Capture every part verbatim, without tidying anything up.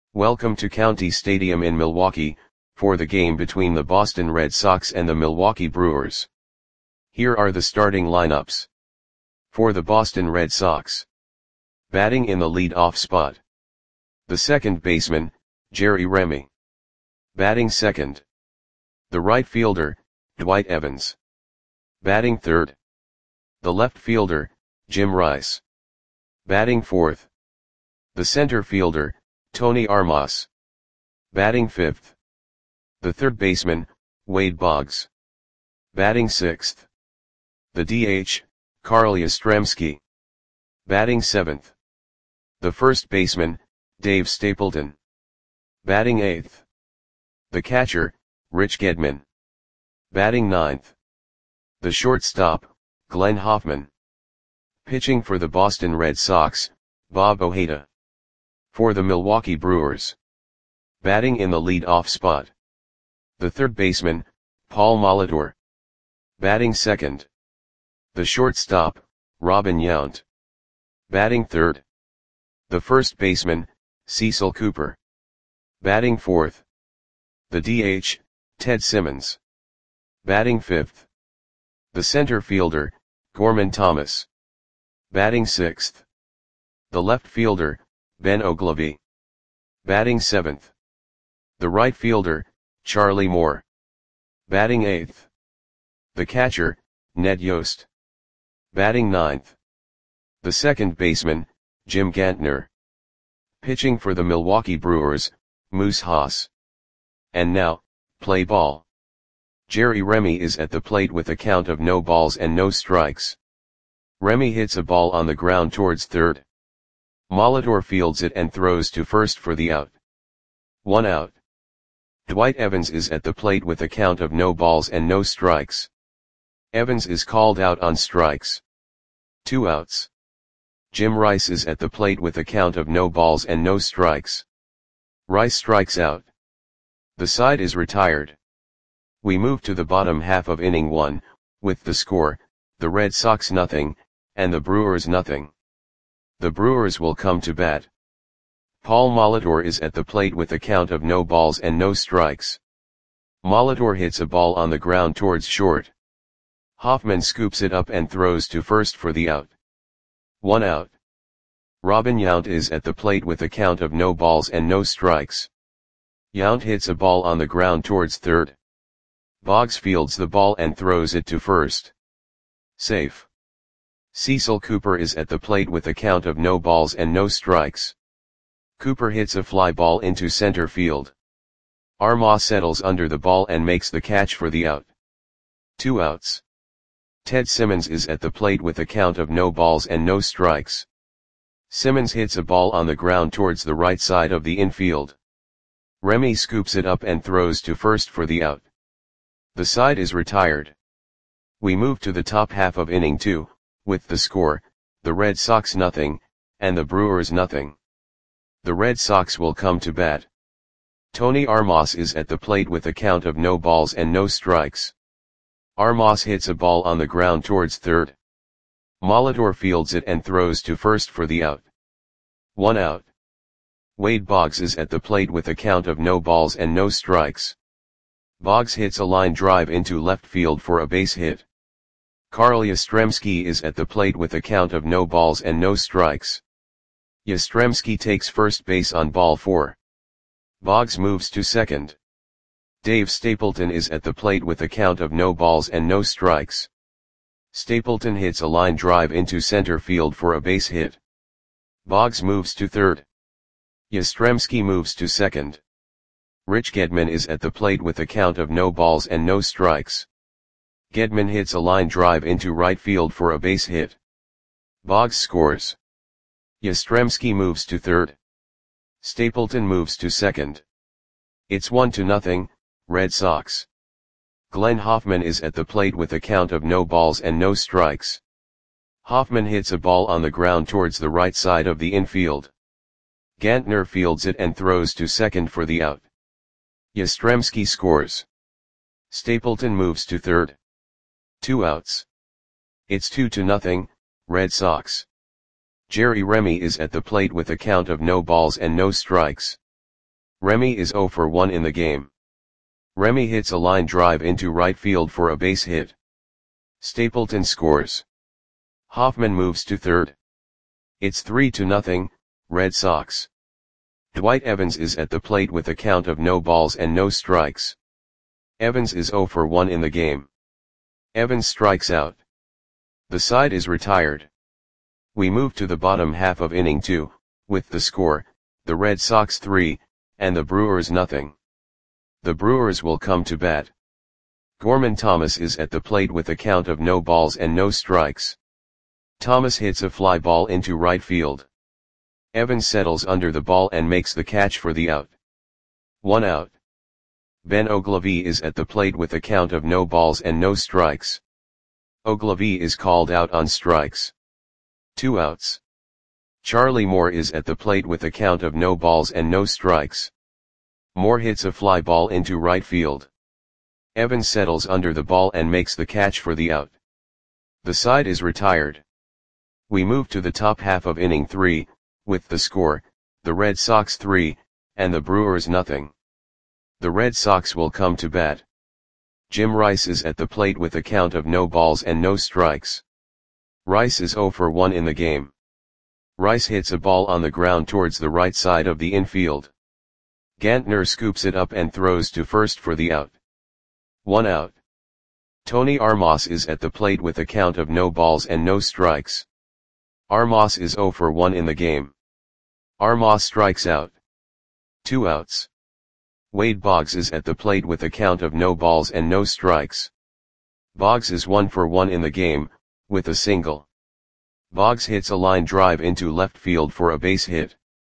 Welcome to County Stadium in Milwaukee, for the game between the Boston Red Sox and the Milwaukee Brewers. Here are the starting lineups. For the Boston Red Sox. Batting in the lead-off spot. The second baseman, Jerry Remy. Batting second. The right fielder, Dwight Evans. Batting third. The left fielder, Jim Rice. Batting fourth. The center fielder, Tony Armas. Batting fifth. The third baseman, Wade Boggs. Batting sixth. The D H, Carl Yastrzemski. Batting seventh. The first baseman, Dave Stapleton. Batting eighth. The catcher, Rich Gedman. Batting ninth. The shortstop, Glenn Hoffman. Pitching for the Boston Red Sox, Bob Ojeda. For the Milwaukee Brewers. Batting in the lead-off spot. The third baseman, Paul Molitor. Batting second. The shortstop, Robin Yount. Batting third. The first baseman, Cecil Cooper. Batting fourth. The D H, Ted Simmons. Batting fifth. The center fielder, Gorman Thomas. Batting sixth. The left fielder, Ben Oglivie. Batting seventh. The right fielder, Charlie Moore. Batting eighth. The catcher, Ned Yost. Batting ninth. The second baseman, Jim Gantner. Pitching for the Milwaukee Brewers, Moose Haas. And now, play ball. Jerry Remy is at the plate with a count of no balls and no strikes. Remy hits a ball on the ground towards third. Molitor fields it and throws to first for the out. One out. Dwight Evans is at the plate with a count of no balls and no strikes. Evans is called out on strikes. Two outs. Jim Rice is at the plate with a count of no balls and no strikes. Rice strikes out. The side is retired. We move to the bottom half of inning one, with the score, the Red Sox nothing, and the Brewers nothing. The Brewers will come to bat. Paul Molitor is at the plate with a count of no balls and no strikes. Molitor hits a ball on the ground towards short. Hoffman scoops it up and throws to first for the out. One out. Robin Yount is at the plate with a count of no balls and no strikes. Yount hits a ball on the ground towards third. Boggs fields the ball and throws it to first. Safe. Cecil Cooper is at the plate with a count of no balls and no strikes. Cooper hits a fly ball into center field. Armas settles under the ball and makes the catch for the out. Two outs. Ted Simmons is at the plate with a count of no balls and no strikes. Simmons hits a ball on the ground towards the right side of the infield. Remy scoops it up and throws to first for the out. The side is retired. We move to the top half of inning two, with the score, the Red Sox nothing, and the Brewers nothing. The Red Sox will come to bat. Tony Armas is at the plate with a count of no balls and no strikes. Armas hits a ball on the ground towards third. Molitor fields it and throws to first for the out. One out. Wade Boggs is at the plate with a count of no balls and no strikes. Boggs hits a line drive into left field for a base hit. Carl Yastrzemski is at the plate with a count of no balls and no strikes. Yastrzemski takes first base on ball four. Boggs moves to second. Dave Stapleton is at the plate with a count of no balls and no strikes. Stapleton hits a line drive into center field for a base hit. Boggs moves to third. Yastrzemski moves to second. Rich Gedman is at the plate with a count of no balls and no strikes. Gedman hits a line drive into right field for a base hit. Boggs scores. Yastrzemski moves to third. Stapleton moves to second. It's one to nothing, Red Sox. Glenn Hoffman is at the plate with a count of no balls and no strikes. Hoffman hits a ball on the ground towards the right side of the infield. Gantner fields it and throws to second for the out. Yastrzemski scores. Stapleton moves to third. Two outs. It's two to nothing, Red Sox. Jerry Remy is at the plate with a count of no balls and no strikes. Remy is zero for one in the game. Remy hits a line drive into right field for a base hit. Stapleton scores. Hoffman moves to third. It's three to nothing, Red Sox. Dwight Evans is at the plate with a count of no balls and no strikes. Evans is zero for one in the game. Evans strikes out. The side is retired. We move to the bottom half of inning two, with the score, the Red Sox three, and the Brewers nothing. The Brewers will come to bat. Gorman Thomas is at the plate with a count of no balls and no strikes. Thomas hits a fly ball into right field. Evans settles under the ball and makes the catch for the out. One out. Ben Ogilvie is at the plate with a count of no balls and no strikes. Ogilvie is called out on strikes. Two outs. Charlie Moore is at the plate with a count of no balls and no strikes. Moore hits a fly ball into right field. Evans settles under the ball and makes the catch for the out. The side is retired. We move to the top half of inning three, with the score, the Red Sox three, and the Brewers nothing. The Red Sox will come to bat. Jim Rice is at the plate with a count of no balls and no strikes. Rice is zero for one in the game. Rice hits a ball on the ground towards the right side of the infield. Gantner scoops it up and throws to first for the out. One out. Tony Armas is at the plate with a count of no balls and no strikes. Armas is zero for one in the game. Armas strikes out. Two outs. Wade Boggs is at the plate with a count of no balls and no strikes. Boggs is one for one in the game, with a single. Boggs hits a line drive into left field for a base hit.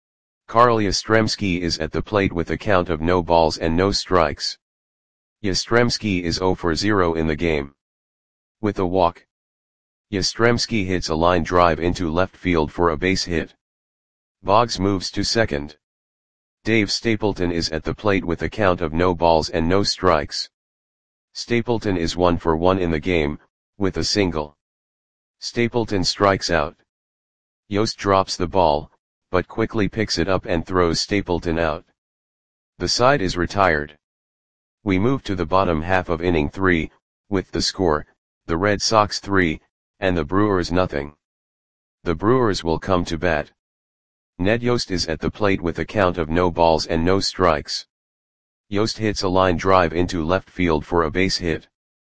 Carl Yastrzemski is at the plate with a count of no balls and no strikes. Yastrzemski is zero for zero in the game. With a walk. Yastrzemski hits a line drive into left field for a base hit. Boggs moves to second. Dave Stapleton is at the plate with a count of no balls and no strikes. Stapleton is one for one in the game, with a single. Stapleton strikes out. Yost drops the ball, but quickly picks it up and throws Stapleton out. The side is retired. We move to the bottom half of inning three, with the score, the Red Sox three, and the Brewers nothing. The Brewers will come to bat. Ned Yost is at the plate with a count of no balls and no strikes. Yost hits a line drive into left field for a base hit.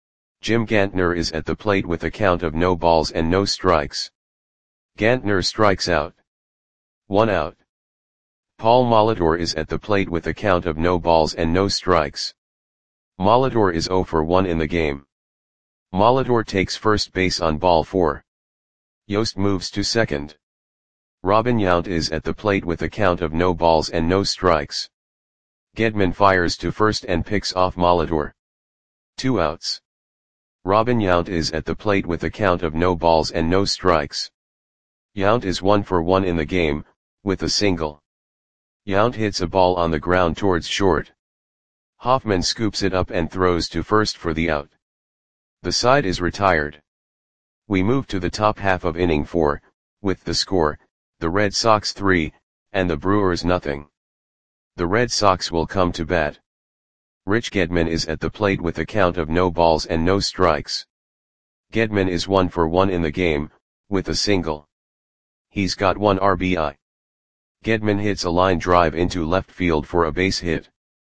Jim Gantner is at the plate with a count of no balls and no strikes. Gantner strikes out. One out. Paul Molitor is at the plate with a count of no balls and no strikes. Molitor is zero for one in the game. Molitor takes first base on ball four. Yost moves to second. Robin Yount is at the plate with a count of no balls and no strikes. Gedman fires to first and picks off Molitor. Two outs. Robin Yount is at the plate with a count of no balls and no strikes. Yount is one for one in the game, with a single. Yount hits a ball on the ground towards short. Hoffman scoops it up and throws to first for the out. The side is retired. We move to the top half of inning four, with the score, the Red Sox three, and the Brewers nothing. The Red Sox will come to bat. Rich Gedman is at the plate with a count of no balls and no strikes. Gedman is one for one in the game, with a single. He's got one R B I. Gedman hits a line drive into left field for a base hit.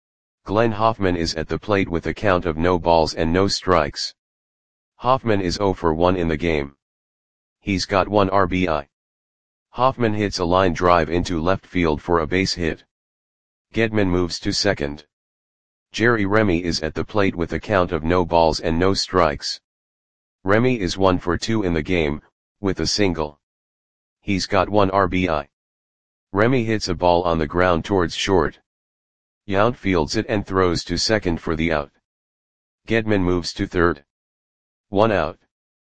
Glenn Hoffman is at the plate with a count of no balls and no strikes. Hoffman is zero for one in the game. He's got one R B I. Hoffman hits a line drive into left field for a base hit. Gedman moves to second. Jerry Remy is at the plate with a count of no balls and no strikes. Remy is one for two in the game, with a single. He's got one R B I. Remy hits a ball on the ground towards short. Yount fields it and throws to second for the out. Gedman moves to third. One out.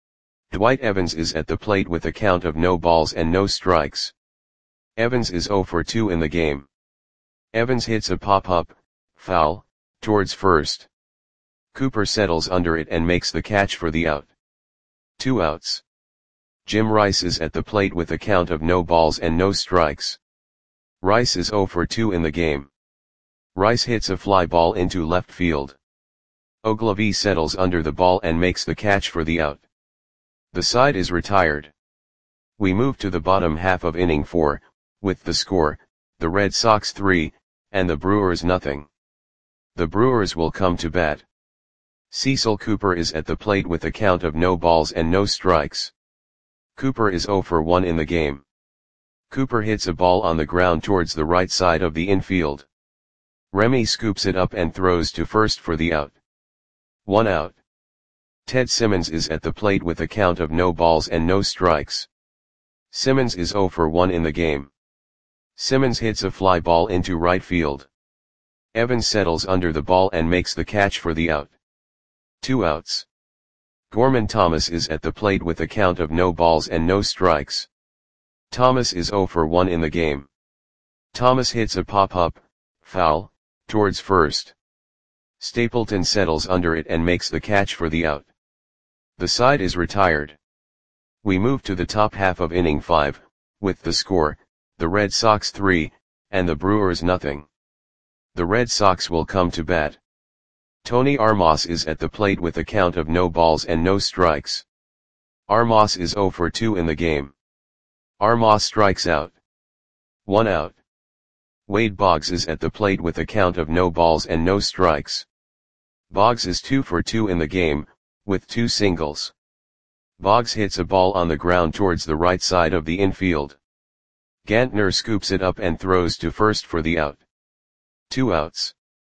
Dwight Evans is at the plate with a count of no balls and no strikes. Evans is zero for two in the game. Evans hits a pop-up, foul, towards first. Cooper settles under it and makes the catch for the out. Two outs. Jim Rice is at the plate with a count of no balls and no strikes. Rice is zero for two in the game. Rice hits a fly ball into left field. Ogilvy settles under the ball and makes the catch for the out. The side is retired. We move to the bottom half of inning four, with the score, the Red Sox three, and the Brewers nothing. The Brewers will come to bat. Cecil Cooper is at the plate with a count of no balls and no strikes. Cooper is zero for one in the game. Cooper hits a ball on the ground towards the right side of the infield. Remy scoops it up and throws to first for the out. One out. Ted Simmons is at the plate with a count of no balls and no strikes. Simmons is zero for one in the game. Simmons hits a fly ball into right field. Evans settles under the ball and makes the catch for the out. Two outs. Gorman Thomas is at the plate with a count of no balls and no strikes. Thomas is zero for one in the game. Thomas hits a pop-up, foul, towards first. Stapleton settles under it and makes the catch for the out. The side is retired. We move to the top half of inning five, with the score, the Red Sox three, and the Brewers nothing. The Red Sox will come to bat. Tony Armas is at the plate with a count of no balls and no strikes. Armas is zero for two in the game. Armas strikes out. One out. Wade Boggs is at the plate with a count of no balls and no strikes. Boggs is two for two in the game, with two singles. Boggs hits a ball on the ground towards the right side of the infield. Gantner scoops it up and throws to first for the out. Two outs.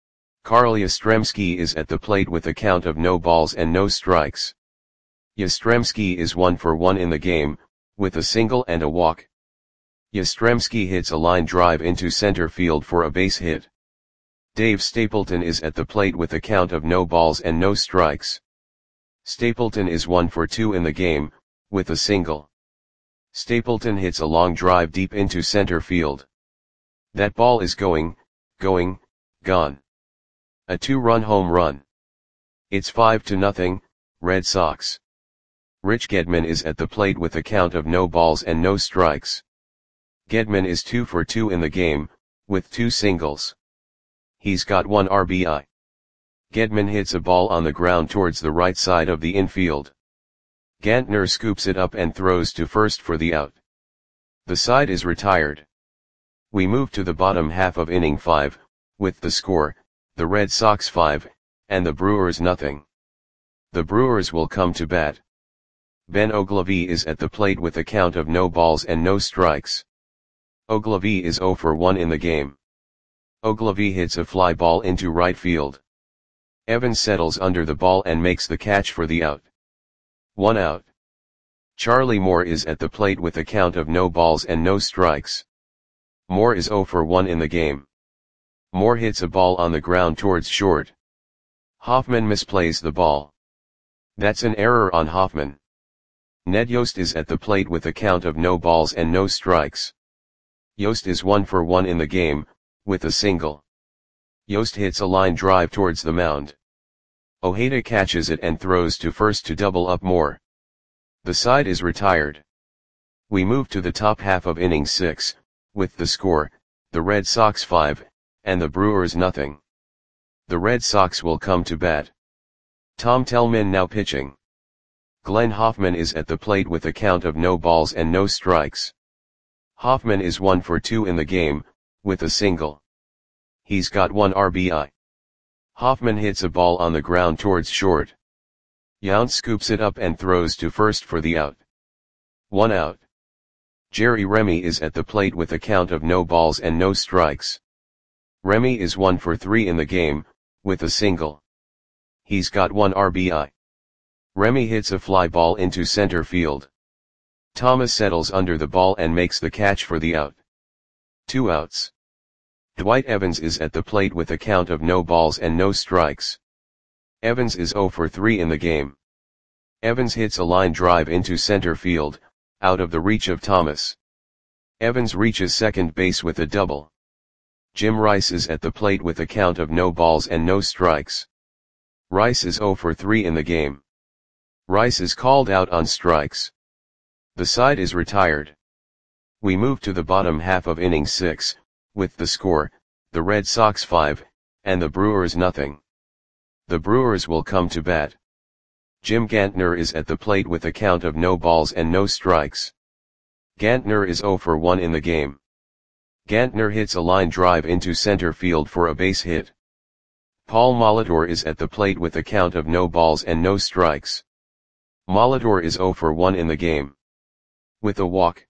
Carl Yastrzemski is at the plate with a count of no balls and no strikes. Yastrzemski is one for one in the game, with a single and a walk. Yastrzemski hits a line drive into center field for a base hit. Dave Stapleton is at the plate with a count of no balls and no strikes. Stapleton is one for two in the game, with a single. Stapleton hits a long drive deep into center field. That ball is going, going, gone. A two-run home run. It's five to nothing, Red Sox. Rich Gedman is at the plate with a count of no balls and no strikes. Gedman is two for two in the game, with two singles. He's got one R B I. Gedman hits a ball on the ground towards the right side of the infield. Gantner scoops it up and throws to first for the out. The side is retired. We move to the bottom half of inning five, with the score, the Red Sox five, and the Brewers nothing. The Brewers will come to bat. Ben Ogilvy is at the plate with a count of no balls and no strikes. Ogilvy is zero for one in the game. Ogilvy hits a fly ball into right field. Evans settles under the ball and makes the catch for the out. One out. Charlie Moore is at the plate with a count of no balls and no strikes. Moore is zero for one in the game. Moore hits a ball on the ground towards short. Hoffman misplays the ball. That's an error on Hoffman. Ned Yost is at the plate with a count of no balls and no strikes. Yost is one for one in the game, with a single. Yost hits a line drive towards the mound. Ojeda catches it and throws to first to double up Moore. The side is retired. We move to the top half of inning six, with the score, the Red Sox five, and the Brewers nothing. The Red Sox will come to bat. Tom Tellman now pitching. Glenn Hoffman is at the plate with a count of no balls and no strikes. Hoffman is one for two in the game, with a single. He's got one R B I. Hoffman hits a ball on the ground towards short. Yount scoops it up and throws to first for the out. One out. Jerry Remy is at the plate with a count of no balls and no strikes. Remy is one for three in the game, with a single. He's got one R B I. Remy hits a fly ball into center field. Thomas settles under the ball and makes the catch for the out. Two outs. Dwight Evans is at the plate with a count of no balls and no strikes. Evans is zero for three in the game. Evans hits a line drive into center field, out of the reach of Thomas. Evans reaches second base with a double. Jim Rice is at the plate with a count of no balls and no strikes. Rice is zero for three in the game. Rice is called out on strikes. The side is retired. We move to the bottom half of inning six, with the score, the Red Sox five, and the Brewers nothing. The Brewers will come to bat. Jim Gantner is at the plate with a count of no balls and no strikes. Gantner is oh for one in the game. Gantner hits a line drive into center field for a base hit. Paul Molitor is at the plate with a count of no balls and no strikes. Molitor is oh for one in the game. With a walk.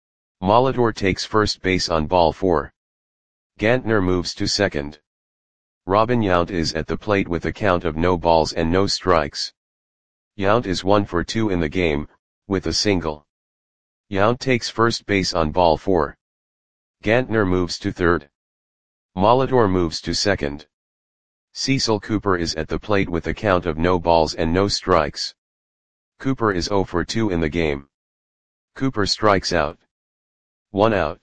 Molitor takes first base on ball four. Gantner moves to second. Robin Yount is at the plate with a count of no balls and no strikes. Yount is one for two in the game, with a single. Yount takes first base on ball four. Gantner moves to third. Molitor moves to second. Cecil Cooper is at the plate with a count of no balls and no strikes. Cooper is oh for two in the game. Cooper strikes out. One out.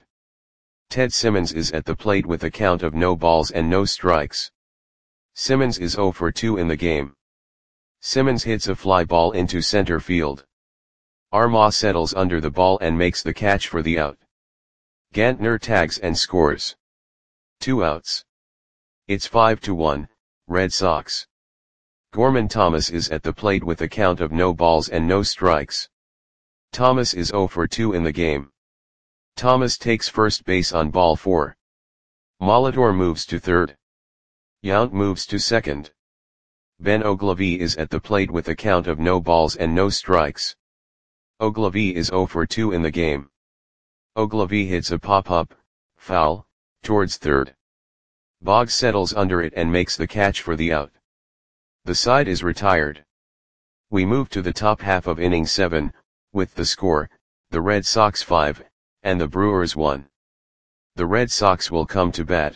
Ted Simmons is at the plate with a count of no balls and no strikes. Simmons is oh for two in the game. Simmons hits a fly ball into center field. Armah settles under the ball and makes the catch for the out. Gantner tags and scores. Two outs. It's five to one, Red Sox. Gorman Thomas is at the plate with a count of no balls and no strikes. Thomas is oh for two in the game. Thomas takes first base on ball four. Molitor moves to third. Yount moves to second. Ben Oglivie is at the plate with a count of no balls and no strikes. Oglivie is oh for two in the game. Oglivie hits a pop-up, foul, towards third. Boggs settles under it and makes the catch for the out. The side is retired. We move to the top half of inning seven, with the score, the Red Sox five, and the Brewers one. The Red Sox will come to bat.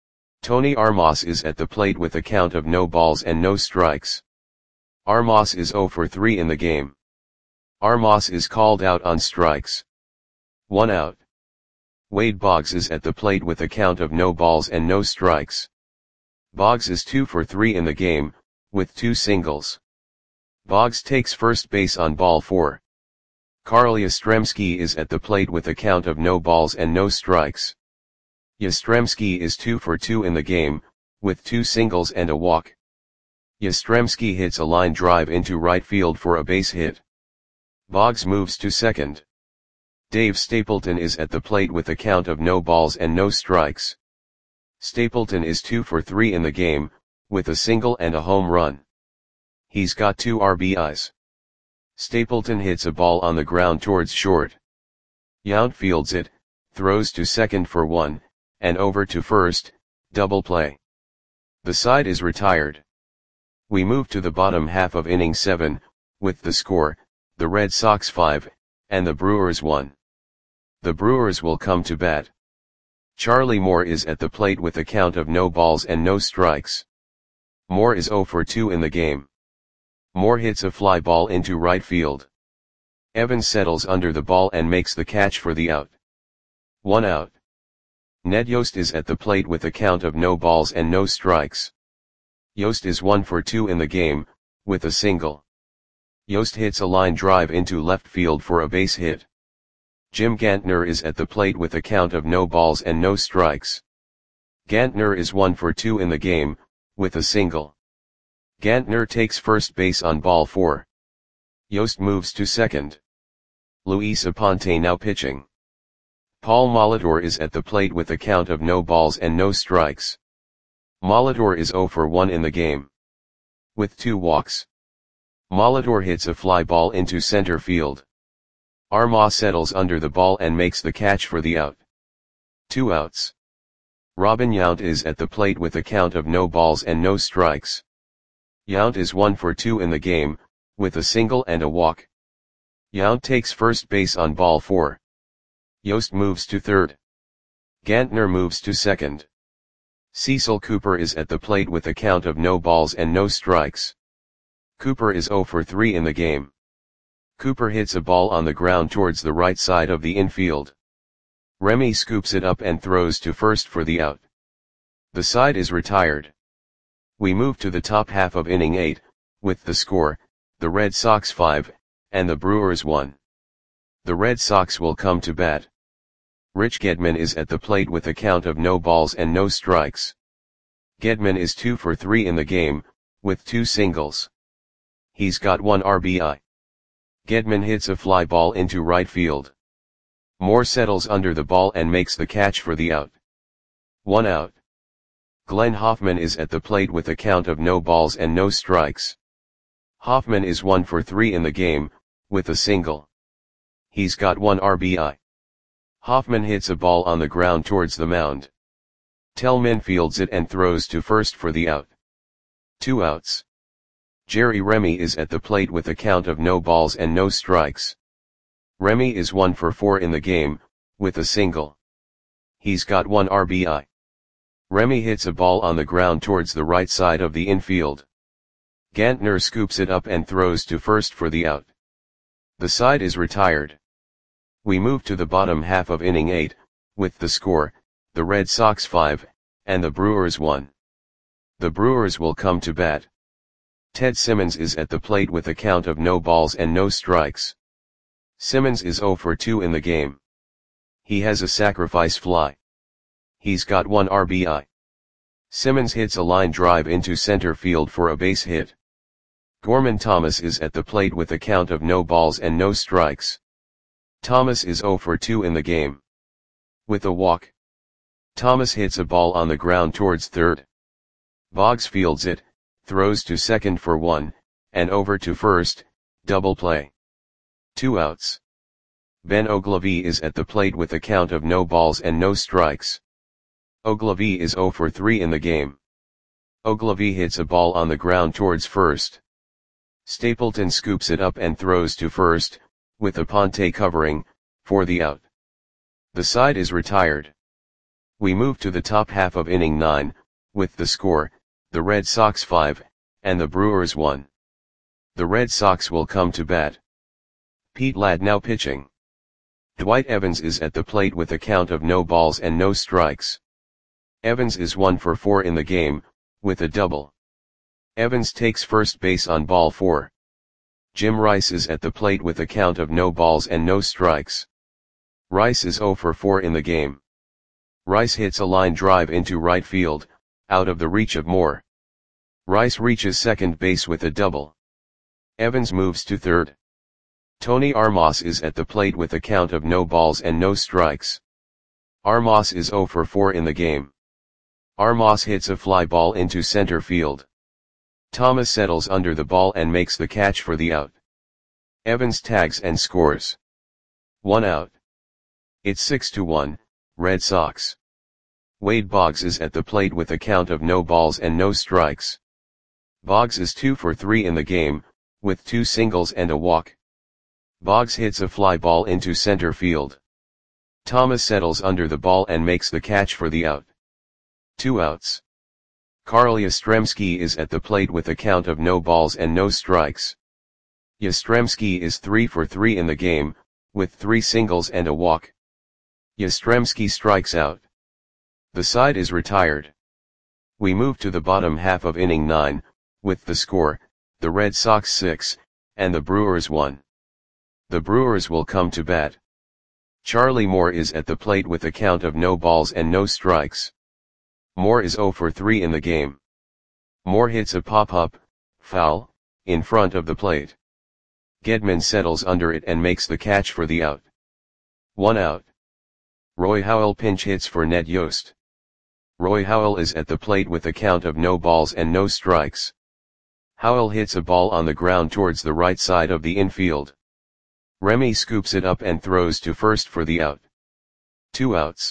Tony Armas is at the plate with a count of no balls and no strikes. Armas is oh for three in the game. Armas is called out on strikes. One out. Wade Boggs is at the plate with a count of no balls and no strikes. Boggs is two for three in the game, with two singles. Boggs takes first base on ball four. Carl Yastrzemski is at the plate with a count of no balls and no strikes. Yastrzemski is two for two in the game, with two singles and a walk. Yastrzemski hits a line drive into right field for a base hit. Boggs moves to second. Dave Stapleton is at the plate with a count of no balls and no strikes. Stapleton is two for three in the game, with a single and a home run. He's got two R B Is. Stapleton hits a ball on the ground towards short. Yount fields it, throws to second for one, and over to first, double play. The side is retired. We move to the bottom half of inning seven, with the score, the Red Sox five, and the Brewers one. The Brewers will come to bat. Charlie Moore is at the plate with a count of no balls and no strikes. Moore is oh for two in the game. Moore hits a fly ball into right field. Evans settles under the ball and makes the catch for the out. One out. Ned Yost is at the plate with a count of no balls and no strikes. Yost is one for two in the game, with a single. Yost hits a line drive into left field for a base hit. Jim Gantner is at the plate with a count of no balls and no strikes. Gantner is one for two in the game, with a single. Gantner takes first base on ball four. Yost moves to second. Luis Aponte now pitching. Paul Molitor is at the plate with a count of no balls and no strikes. Molitor is oh for one in the game. With two walks. Molitor hits a fly ball into center field. Armah settles under the ball and makes the catch for the out. Two outs. Robin Yount is at the plate with a count of no balls and no strikes. Yount is one for two in the game, with a single and a walk. Yount takes first base on ball four. Yost moves to third. Gantner moves to second. Cecil Cooper is at the plate with a count of no balls and no strikes. Cooper is oh for three in the game. Cooper hits a ball on the ground towards the right side of the infield. Remy scoops it up and throws to first for the out. The side is retired. We move to the top half of inning eight, with the score, the Red Sox five, and the Brewers one. The Red Sox will come to bat. Rich Gedman is at the plate with a count of no balls and no strikes. Gedman is two for three in the game, with two singles. He's got one R B I. Gedman hits a fly ball into right field. Moore settles under the ball and makes the catch for the out. One out. Glenn Hoffman is at the plate with a count of no balls and no strikes. Hoffman is one for three in the game, with a single. He's got one R B I. Hoffman hits a ball on the ground towards the mound. Tellman fields it and throws to first for the out. Two outs. Jerry Remy is at the plate with a count of no balls and no strikes. Remy is one for four in the game, with a single. He's got one R B I. Remy hits a ball on the ground towards the right side of the infield. Gantner scoops it up and throws to first for the out. The side is retired. We move to the bottom half of inning eight, with the score, the Red Sox five, and the Brewers one. The Brewers will come to bat. Ted Simmons is at the plate with a count of no balls and no strikes. Simmons is zero for two in the game. He has a sacrifice fly. He's got one R B I. Simmons hits a line drive into center field for a base hit. Gorman Thomas is at the plate with a count of no balls and no strikes. Thomas is zero for two in the game. With a walk. Thomas hits a ball on the ground towards third. Boggs fields it, throws to second for one, and over to first, double play. Two outs. Ben Ogilvie is at the plate with a count of no balls and no strikes. Ogilvie is zero for three in the game. Ogilvie hits a ball on the ground towards first. Stapleton scoops it up and throws to first, with Aponte covering, for the out. The side is retired. We move to the top half of inning nine, with the score, the Red Sox five, and the Brewers one. The Red Sox will come to bat. Pete Ladd now pitching. Dwight Evans is at the plate with a count of no balls and no strikes. Evans is one for four in the game, with a double. Evans takes first base on ball four. Jim Rice is at the plate with a count of no balls and no strikes. Rice is zero for four in the game. Rice hits a line drive into right field, out of the reach of Moore. Rice reaches second base with a double. Evans moves to third. Tony Armas is at the plate with a count of no balls and no strikes. Armas is zero for four in the game. Armas hits a fly ball into center field. Thomas settles under the ball and makes the catch for the out. Evans tags and scores. One out. It's six to one, Red Sox. Wade Boggs is at the plate with a count of no balls and no strikes. Boggs is two for three in the game, with two singles and a walk. Boggs hits a fly ball into center field. Thomas settles under the ball and makes the catch for the out. Two outs. Carl Yastrzemski is at the plate with a count of no balls and no strikes. Yastrzemski is three for three in the game, with three singles and a walk. Yastrzemski strikes out. The side is retired. We move to the bottom half of inning nine, with the score, the Red Sox six, and the Brewers one. The Brewers will come to bat. Charlie Moore is at the plate with a count of no balls and no strikes. Moore is zero for three in the game. Moore hits a pop-up, foul, in front of the plate. Gedman settles under it and makes the catch for the out. One out. Roy Howell pinch hits for Ned Yost. Roy Howell is at the plate with a count of no balls and no strikes. Howell hits a ball on the ground towards the right side of the infield. Remy scoops it up and throws to first for the out. Two outs.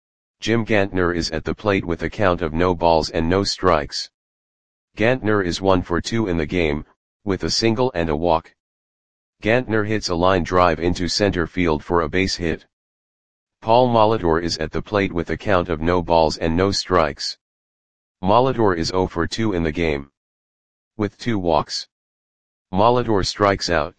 Jim Gantner is at the plate with a count of no balls and no strikes. Gantner is one for two in the game, with a single and a walk. Gantner hits a line drive into center field for a base hit. Paul Molitor is at the plate with a count of no balls and no strikes. Molitor is zero for two in the game. With two walks. Molitor strikes out.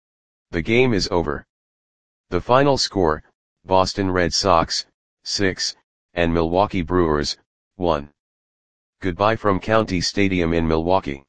The game is over. The final score, Boston Red Sox, six, and Milwaukee Brewers, one. Goodbye from County Stadium in Milwaukee.